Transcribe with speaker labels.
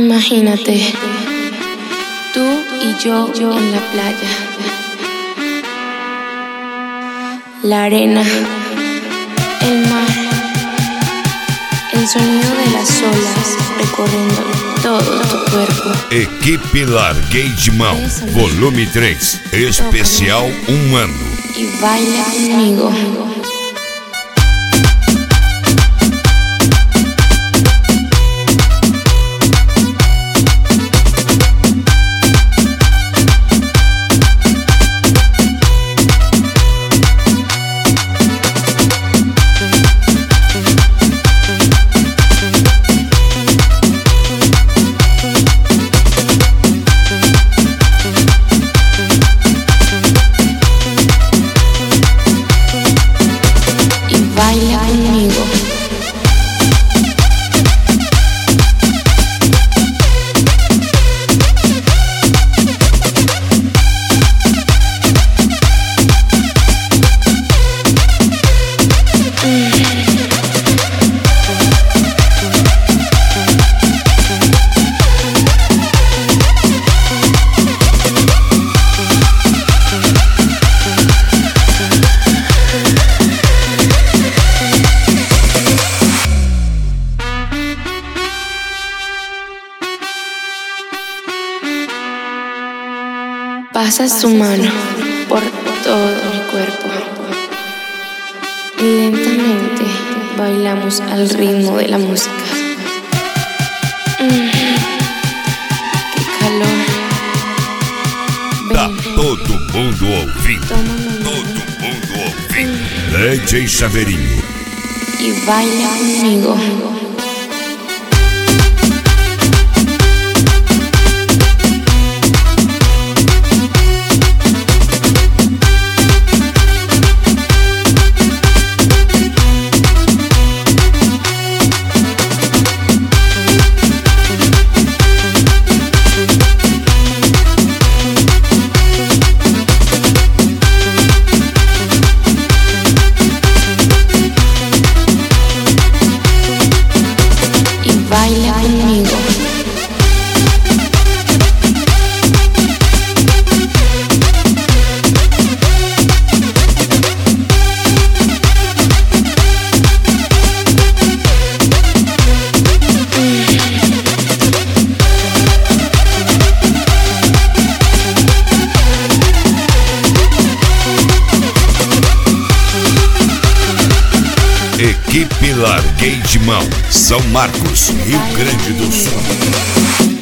Speaker 1: Imagínate, tú y yo en la playa, la arena, el mar, el sonido de las olas recorriendo todo tu cuerpo.
Speaker 2: Equipe Larguei de Mão, volume 3, especial 1 ano.
Speaker 1: Y baila conmigo. Baila conmigo. Pasa su mano por todo mi cuerpo y lentamente bailamos al ritmo de la música. ¡Qué calor!
Speaker 2: Tá
Speaker 1: Ven,
Speaker 2: todo mundo ouvindo.
Speaker 1: toma mi
Speaker 2: Todo
Speaker 1: mano
Speaker 2: mundo ouvindo. DJ Chaveirinho.
Speaker 1: y baila conmigo. Baila conmigo.
Speaker 2: Equipe Larguei de Mão, São Marcos, Rio Grande do Sul.